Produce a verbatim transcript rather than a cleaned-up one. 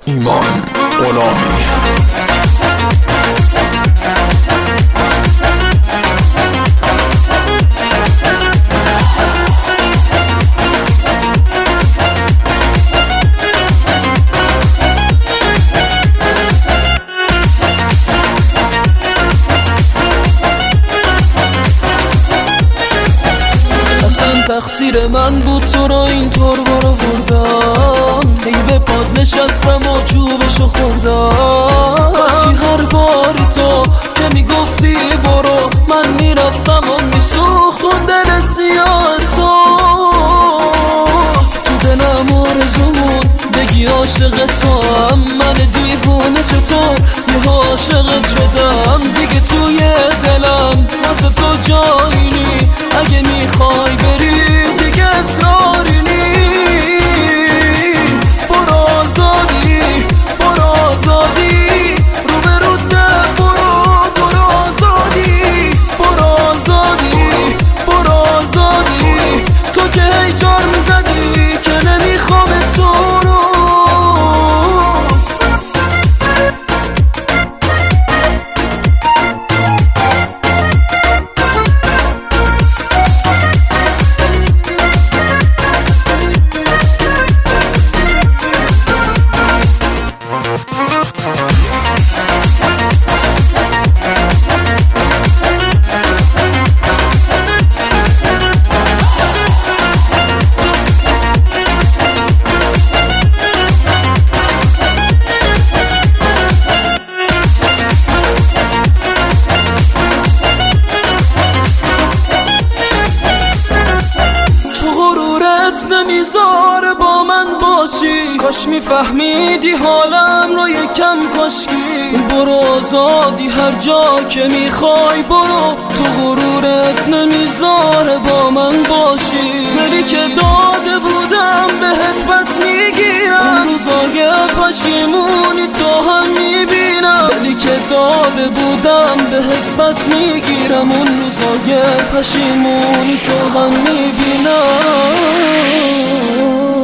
ایمان غلامی. تقصیر من بود تو رو اینطور برو بردم، ای به پاد نشستم و چوبشو خوردم. کاشی هر باری تو که میگفتی برو من میرفتم و میسوختم دل سیاه تو. تو دلم آرزومون بگی عاشق تو هم، من دیوونه چطور یه عاشقت شدم. دیگه توی دلم واسه تو جایی نی، اگه میخوای بری دیگه اصراری نی. برو آزادی برو آزادی رو به رو ته برو برو آزادی برو آزادی برو آزادی. تو که هی جار میزدی که نمیخوام تو رو. نمیذاره با من باشی، کاش میفهمیدی حالم رو یکم کاشکی. برو آزادی هر جا که میخوای برو، تو غرورت نمیذاره با من باشی. ولی که داده بودم بهت پس میگیرم، اون روزای پشیمونی تو هم میبینم. ولی که داده بودم بهت پس میگیرم، اون روزای پشیمونی تو هم میبینم.